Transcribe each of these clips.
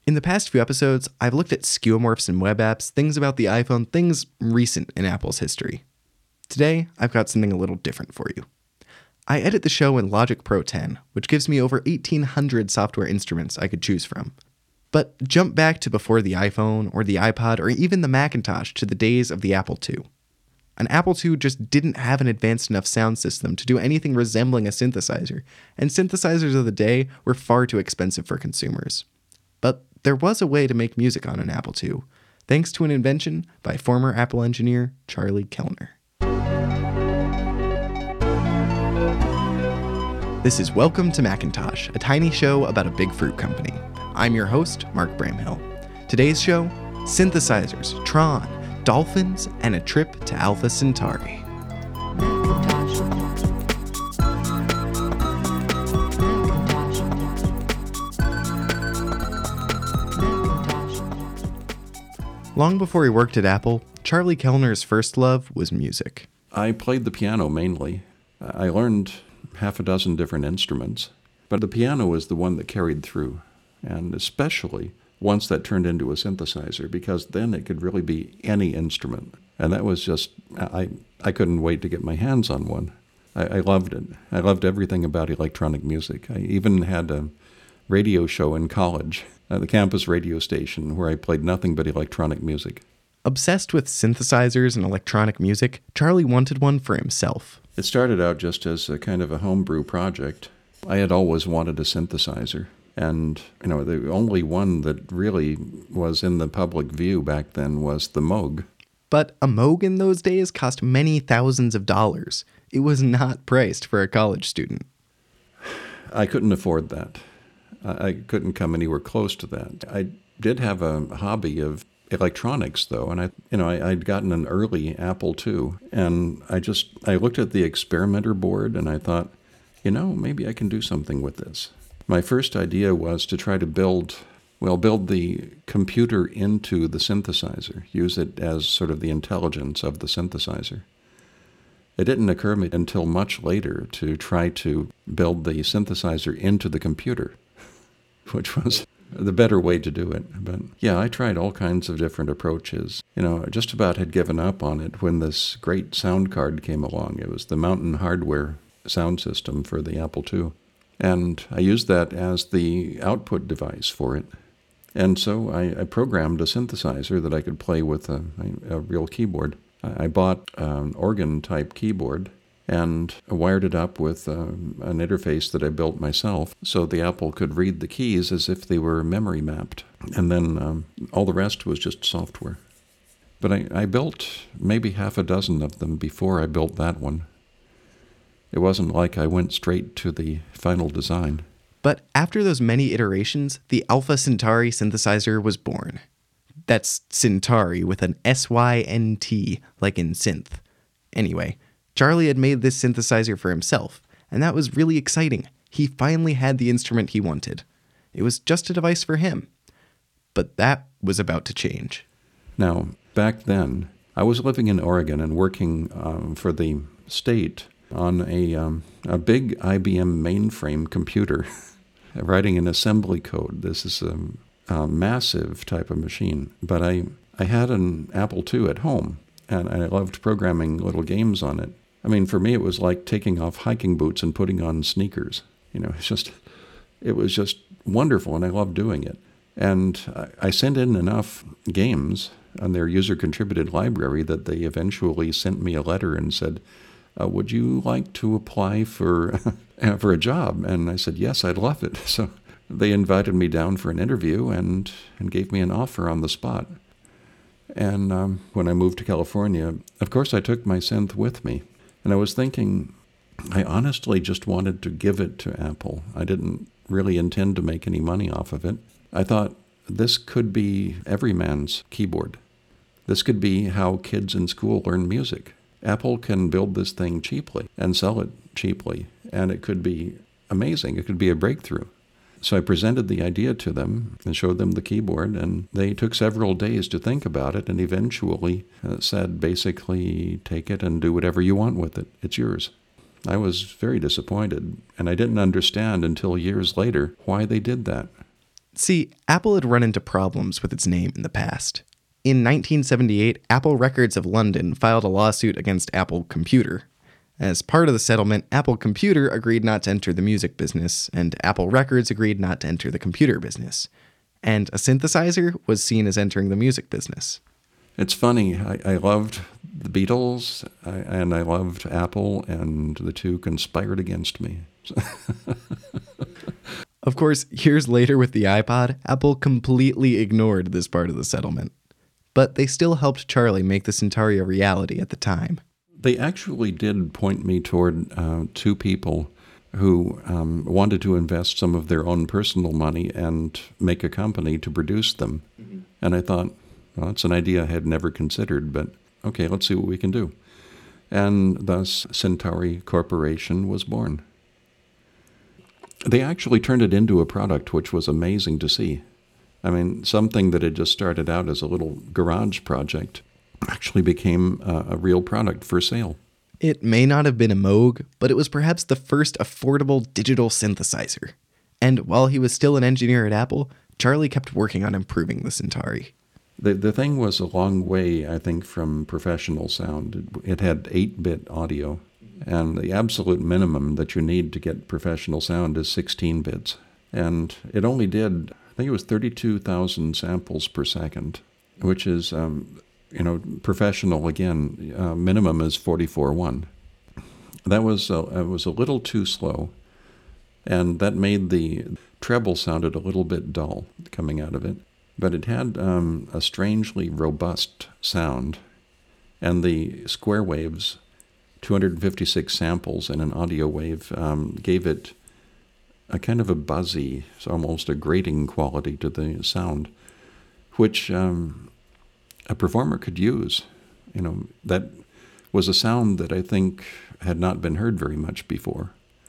In the past few episodes, I've looked at skeuomorphs and web apps, things about the iPhone, things recent in Apple's history. Today, I've got something a little different for you. I edit the show in Logic Pro 10, which gives me over 1,800 software instruments I could choose from. But jump back to before the iPhone, or the iPod, or even the Macintosh to the days of the Apple II. An Apple II just didn't have an advanced enough sound system to do anything resembling a synthesizer, and synthesizers of the day were far too expensive for consumers. But there was a way to make music on an Apple II, thanks to an invention by former Apple engineer Charlie Kellner. This is Welcome to Macintosh, a tiny show about a big fruit company. I'm your host, Mark Bramhill. Today's show, synthesizers, Tron, dolphins, and a trip to Alpha Centauri. Long before he worked at Apple, Charlie Kellner's first love was music. I played the piano mainly. I learned half a dozen different instruments, but the piano was the one that carried through, and especially once that turned into a synthesizer, because then it could really be any instrument. And that was just, I couldn't wait to get my hands on one. I loved it. I loved everything about electronic music. I even had a radio show in college, the campus radio station, where I played nothing but electronic music. Obsessed with synthesizers and electronic music, Charlie wanted one for himself. It started out just as a kind of a homebrew project. I had always wanted a synthesizer. And, the only one that really was in the public view back then was the Moog. But a Moog in those days cost many thousands of dollars. It was not priced for a college student. I couldn't afford that. I couldn't come anywhere close to that. I did have a hobby of electronics, though, and I'd gotten an early Apple II, and I looked at the experimenter board, and I thought, maybe I can do something with this. My first idea was to try to build the computer into the synthesizer, use it as sort of the intelligence of the synthesizer. It didn't occur to me until much later to try to build the synthesizer into the computer, which was the better way to do it. But yeah, I tried all kinds of different approaches. I just about had given up on it when this great sound card came along. It was the Mountain Hardware sound system for the Apple II. And I used that as the output device for it. And so I programmed a synthesizer that I could play with a real keyboard. I bought an organ-type keyboard and wired it up with an interface that I built myself so the Apple could read the keys as if they were memory mapped. And then all the rest was just software. But I built maybe half a dozen of them before I built that one. It wasn't like I went straight to the final design. But after those many iterations, the Alpha Centauri synthesizer was born. That's Centauri with an S-Y-N-T, like in synth. Anyway, Charlie had made this synthesizer for himself, and that was really exciting. He finally had the instrument he wanted. It was just a device for him. But that was about to change. Now, back then, I was living in Oregon and working for the state on a big IBM mainframe computer, writing an assembly code. This is a massive type of machine. But I had an Apple II at home, and I loved programming little games on it. For me, it was like taking off hiking boots and putting on sneakers. It was just wonderful, and I loved doing it. And I sent in enough games on their user-contributed library that they eventually sent me a letter and said, would you like to apply for a job? And I said, yes, I'd love it. So they invited me down for an interview and gave me an offer on the spot. And when I moved to California, of course, I took my synth with me. And I was thinking, I honestly just wanted to give it to Apple. I didn't really intend to make any money off of it. I thought this could be every man's keyboard. This could be how kids in school learn music. Apple can build this thing cheaply and sell it cheaply, and it could be amazing. It could be a breakthrough. So I presented the idea to them and showed them the keyboard, and they took several days to think about it and eventually said, basically, take it and do whatever you want with it. It's yours. I was very disappointed, and I didn't understand until years later why they did that. See, Apple had run into problems with its name in the past. In 1978, Apple Records of London filed a lawsuit against Apple Computer. As part of the settlement, Apple Computer agreed not to enter the music business, and Apple Records agreed not to enter the computer business. And a synthesizer was seen as entering the music business. It's funny. I loved the Beatles, and I loved Apple, and the two conspired against me. Of course, years later with the iPod, Apple completely ignored this part of the settlement. But they still helped Charlie make the Centauri a reality at the time. They actually did point me toward two people who wanted to invest some of their own personal money and make a company to produce them. Mm-hmm. And I thought, well, that's an idea I had never considered, but okay, let's see what we can do. And thus, Centauri Corporation was born. They actually turned it into a product which was amazing to see. I mean, something that had just started out as a little garage project actually became a real product for sale. It may not have been a Moog, but it was perhaps the first affordable digital synthesizer. And while he was still an engineer at Apple, Charlie kept working on improving the Centauri. The thing was a long way, I think, from professional sound. It had 8-bit audio, and the absolute minimum that you need to get professional sound is 16 bits. And it only did, I think it was 32,000 samples per second, which is, professional, again, minimum is 44.1. That was a little too slow, and that made the treble sounded a little bit dull coming out of it. But it had a strangely robust sound, and the square waves, 256 samples in an audio wave, gave it a kind of a buzzy, almost a grating quality to the sound, which a performer could use. That was a sound that I think had not been heard very much before.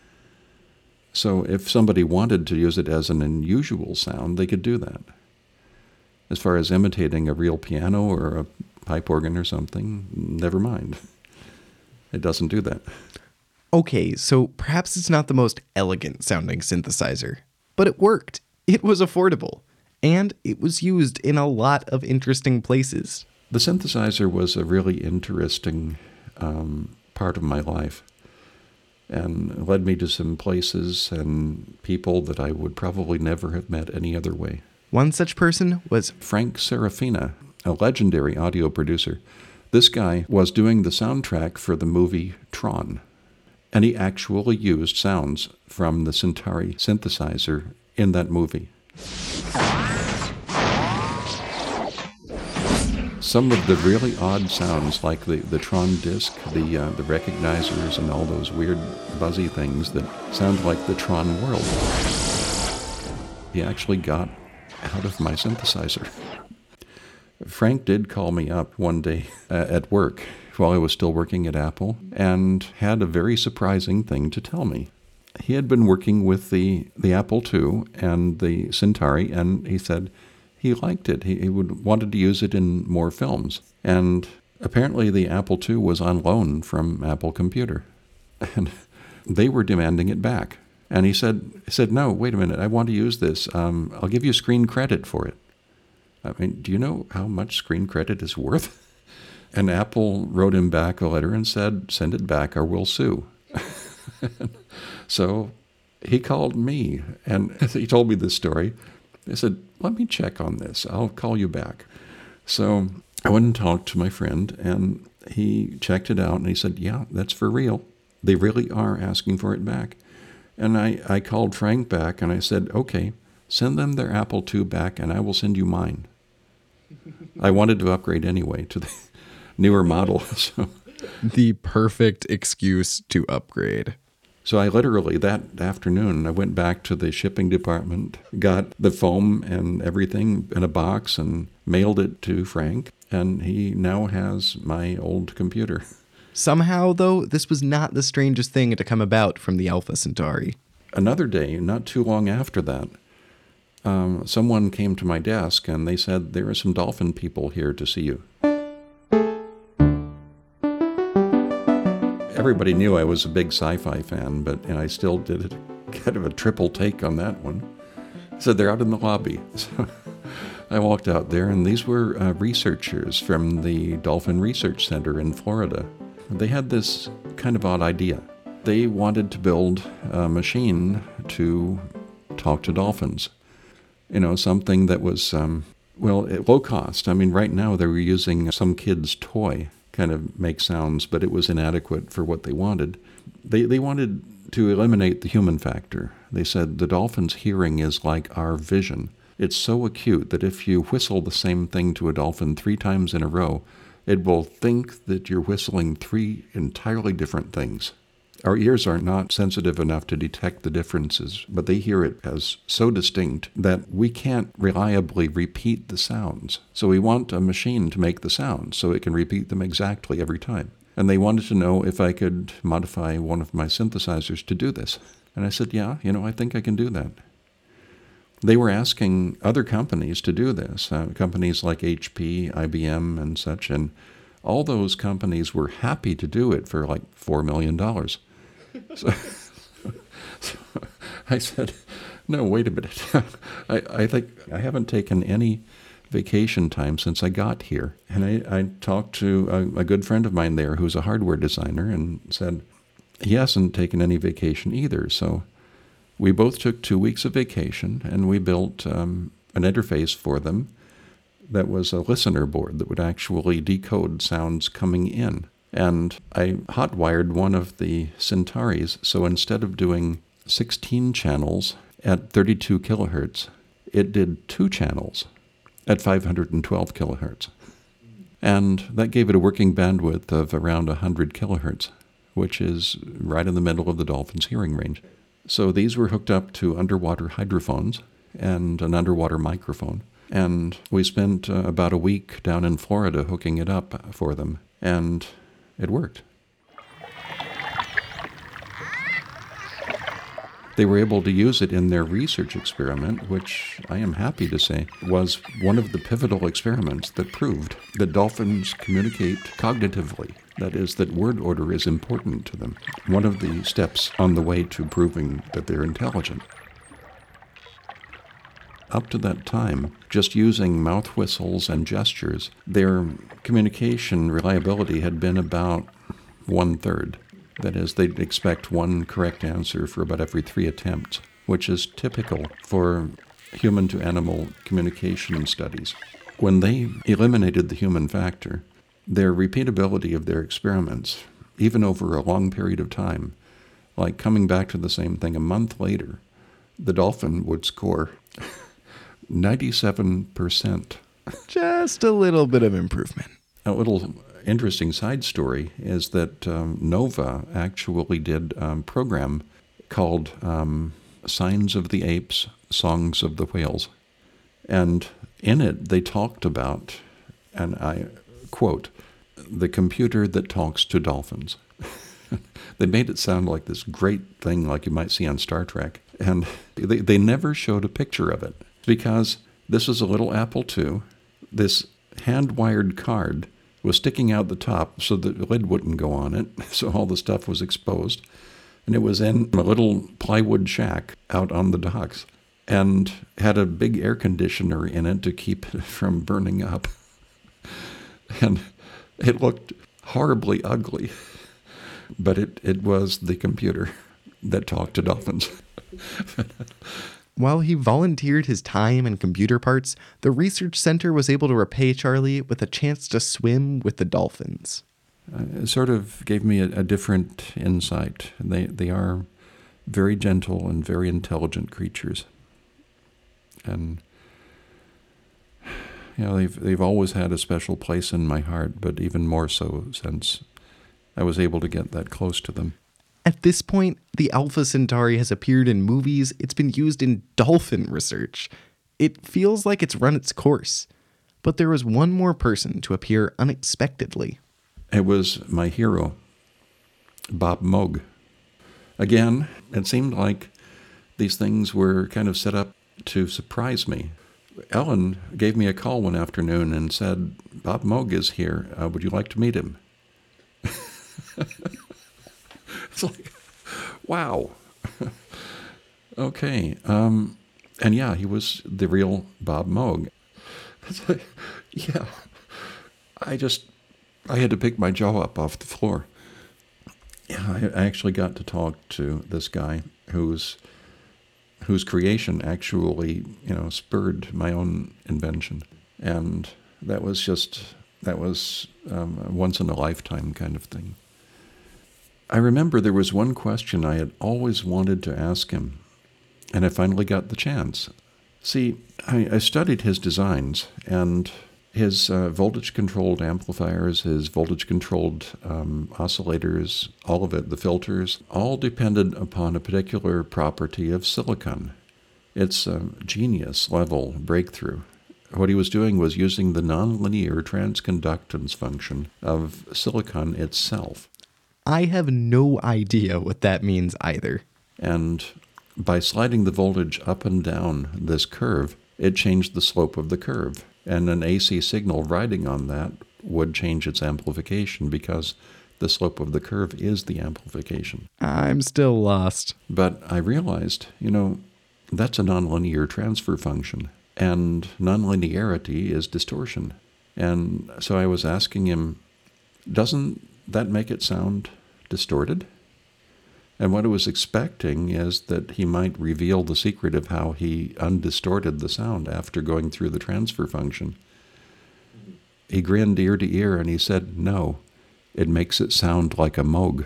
So if somebody wanted to use it as an unusual sound, they could do that. As far as imitating a real piano or a pipe organ or something, never mind. It doesn't do that. Okay, so perhaps it's not the most elegant sounding synthesizer, but it worked. It was affordable, and it was used in a lot of interesting places. The synthesizer was a really interesting part of my life, and led me to some places and people that I would probably never have met any other way. One such person was Frank Serafina, a legendary audio producer. This guy was doing the soundtrack for the movie Tron, and he actually used sounds from the Centauri synthesizer in that movie. Some of the really odd sounds, like the Tron disc, the recognizers, and all those weird buzzy things that sound like the Tron world, he actually got out of my synthesizer. Frank did call me up one day at work while I was still working at Apple and had a very surprising thing to tell me. He had been working with the Apple II and the Centauri, and he said he liked it. He wanted to use it in more films. And apparently the Apple II was on loan from Apple Computer, and they were demanding it back. And he said, no, wait a minute, I want to use this. I'll give you screen credit for it. I mean, do you know how much screen credit is worth? And Apple wrote him back a letter and said, send it back or we'll sue. So he called me, and he told me this story. I said, let me check on this. I'll call you back. So I went and talked to my friend, and he checked it out, and he said, yeah, that's for real. They really are asking for it back. And I called Frank back, and I said, okay, send them their Apple II back, and I will send you mine. I wanted to upgrade anyway to the newer model. So. The perfect excuse to upgrade. So I literally, that afternoon, I went back to the shipping department, got the foam and everything in a box, and mailed it to Frank, and he now has my old computer. Somehow, though, this was not the strangest thing to come about from the Alpha Centauri. Another day, not too long after that, someone came to my desk and they said, there are some dolphin people here to see you. Everybody knew I was a big sci-fi fan, but I still did kind of a triple take on that one. So they're out in the lobby. So I walked out there, and these were researchers from the Dolphin Research Center in Florida. They had this kind of odd idea. They wanted to build a machine to talk to dolphins. Something that was, at low cost. I mean, right now they were using some kid's toy, kind of make sounds, but it was inadequate for what they wanted. They wanted to eliminate the human factor. They said the dolphin's hearing is like our vision. It's so acute that if you whistle the same thing to a dolphin 3 times in a row, it will think that you're whistling 3 entirely different things. Our ears are not sensitive enough to detect the differences, but they hear it as so distinct that we can't reliably repeat the sounds. So we want a machine to make the sounds so it can repeat them exactly every time. And they wanted to know if I could modify one of my synthesizers to do this. And I said, yeah, I think I can do that. They were asking other companies to do this, companies like HP, IBM, and such, and all those companies were happy to do it for like $4 million. So I said, no, wait a minute. I think I haven't taken any vacation time since I got here. And I talked to a good friend of mine there who's a hardware designer and said he hasn't taken any vacation either. So we both took 2 weeks of vacation, and we built an interface for them that was a listener board that would actually decode sounds coming in. And I hotwired one of the Centauris, so instead of doing 16 channels at 32 kilohertz, it did 2 channels at 512 kilohertz. And that gave it a working bandwidth of around 100 kilohertz, which is right in the middle of the dolphin's hearing range. So these were hooked up to underwater hydrophones and an underwater microphone. And we spent about a week down in Florida hooking it up for them, and it worked. They were able to use it in their research experiment, which I am happy to say was one of the pivotal experiments that proved that dolphins communicate cognitively. That is, that word order is important to them. One of the steps on the way to proving that they're intelligent. Up to that time, just using mouth whistles and gestures, their communication reliability had been about 1/3. That is, they'd expect one correct answer for about every 3 attempts, which is typical for human-to-animal communication studies. When they eliminated the human factor, their repeatability of their experiments, even over a long period of time, like coming back to the same thing a month later, the dolphin would score 97%. Just a little bit of improvement. A little interesting side story is that Nova actually did a program called Signs of the Apes, Songs of the Whales. And in it, they talked about, and I quote, the computer that talks to dolphins. They made it sound like this great thing like you might see on Star Trek. And they never showed a picture of it because this was a little Apple II. This hand-wired card was sticking out the top so that the lid wouldn't go on it, so all the stuff was exposed. And it was in a little plywood shack out on the docks and had a big air conditioner in it to keep it from burning up. And it looked horribly ugly, but it was the computer that talked to dolphins. While he volunteered his time and computer parts, the research center was able to repay Charlie with a chance to swim with the dolphins. It sort of gave me a different insight. They are very gentle and very intelligent creatures. And they've always had a special place in my heart, but even more so since I was able to get that close to them. At this point, the Alpha Centauri has appeared in movies, it's been used in dolphin research. It feels like it's run its course. But there was one more person to appear unexpectedly. It was my hero, Bob Moog. Again, it seemed like these things were kind of set up to surprise me. Ellen gave me a call one afternoon and said, Bob Moog is here. Would you like to meet him? It's like, wow. Okay. And yeah, he was the real Bob Moog. It's like, yeah, I had to pick my jaw up off the floor. Yeah, I actually got to talk to this guy whose creation actually, spurred my own invention. And that was a once in a lifetime kind of thing. I remember there was one question I had always wanted to ask him, and I finally got the chance. See, I studied his designs, and his voltage-controlled amplifiers, his voltage-controlled oscillators, all of it, the filters, all depended upon a particular property of silicon. It's a genius-level breakthrough. What he was doing was using the nonlinear transconductance function of silicon itself. I have no idea what that means either. And by sliding the voltage up and down this curve, it changed the slope of the curve. And an AC signal riding on that would change its amplification because the slope of the curve is the amplification. I'm still lost. But I realized, that's a nonlinear transfer function. And nonlinearity is distortion. And so I was asking him, doesn't that make it sound distorted? And what I was expecting is that he might reveal the secret of how he undistorted the sound after going through the transfer function. He grinned ear to ear and he said, no, it makes it sound like a Moog.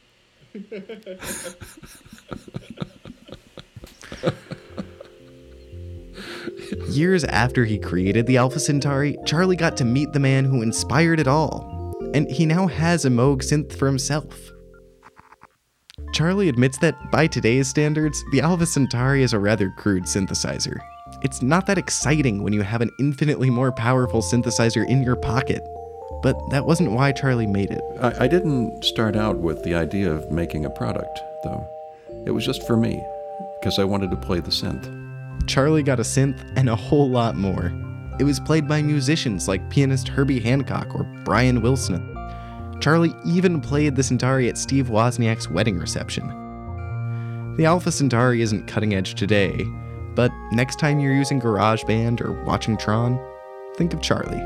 Years after he created the Alpha Centauri, Charlie got to meet the man who inspired it all. And he now has a Moog synth for himself. Charlie admits that, by today's standards, the Alpha Centauri is a rather crude synthesizer. It's not that exciting when you have an infinitely more powerful synthesizer in your pocket. But that wasn't why Charlie made it. I didn't start out with the idea of making a product, though. It was just for me, because I wanted to play the synth. Charlie got a synth and a whole lot more. It was played by musicians like pianist Herbie Hancock or Brian Wilson. Charlie even played the Centauri at Steve Wozniak's wedding reception. The Alpha Centauri isn't cutting edge today, but next time you're using GarageBand or watching Tron, think of Charlie.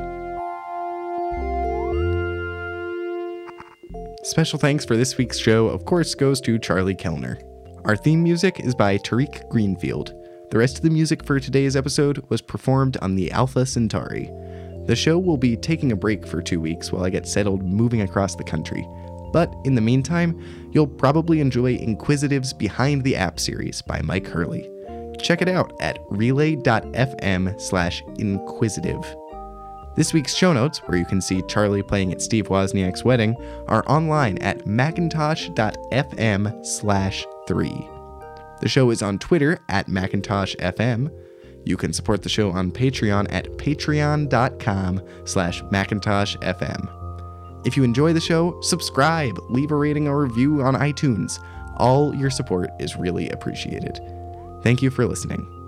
Special thanks for this week's show, of course, goes to Charlie Kellner. Our theme music is by Tariq Greenfield. The rest of the music for today's episode was performed on the Alpha Centauri. The show will be taking a break for 2 weeks while I get settled moving across the country. But in the meantime, you'll probably enjoy Inquisitive's Behind the App series by Mike Hurley. Check it out at relay.fm/inquisitive. This week's show notes, where you can see Charlie playing at Steve Wozniak's wedding, are online at macintosh.fm/3. The show is on Twitter at MacintoshFM. You can support the show on Patreon at patreon.com/MacintoshFM. If you enjoy the show, subscribe, leave a rating or review on iTunes. All your support is really appreciated. Thank you for listening.